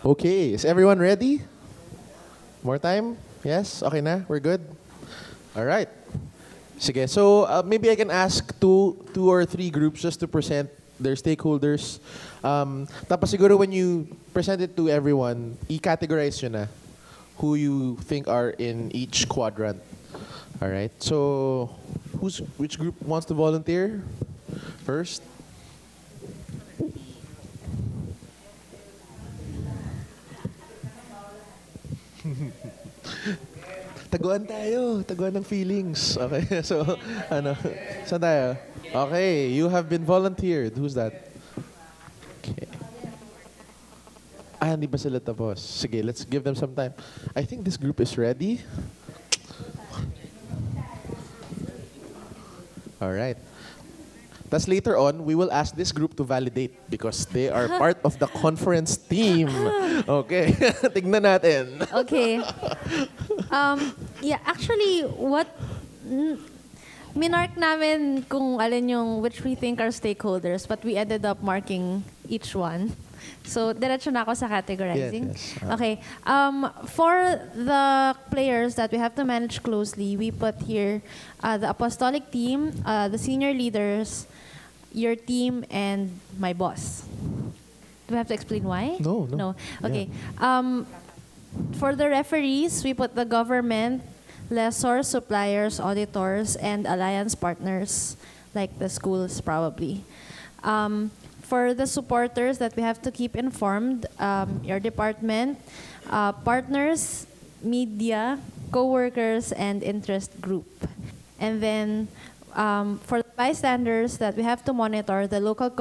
Okay, is everyone ready? More time? Yes? Okay na? We're good? All right. Sige, so maybe I can ask two or three groups just to present their stakeholders. Tapos siguro when you present it to everyone, i-categorize nyo na who you think are in each quadrant. All right. So, which group wants to volunteer first? Taguan tayo. Taguan ng feelings. Okay. So, ano? Saan tayo? Okay. You have been volunteered. Who's that? Okay. Hindi pa sila tapos. Sige, let's give them some time. I think this group is ready. All right. Thus later on, we will ask this group to validate because they are part of the conference team. Okay. Tignan natin. Okay. Yeah, actually, minark namin kung alin yung which we think are stakeholders, but we ended up marking each one. So, diretso na ako sa categorizing. Yes. Okay. For the players that we have to manage closely, we put here the apostolic team, the senior leaders, your team, and my boss. Do we have to explain why? No. No. Okay. For the referees, we put the government, lessors, suppliers, auditors, and alliance partners, like the schools probably. For the supporters that we have to keep informed, your department, partners, media, co-workers, and interest group. And then for the bystanders that we have to monitor, the local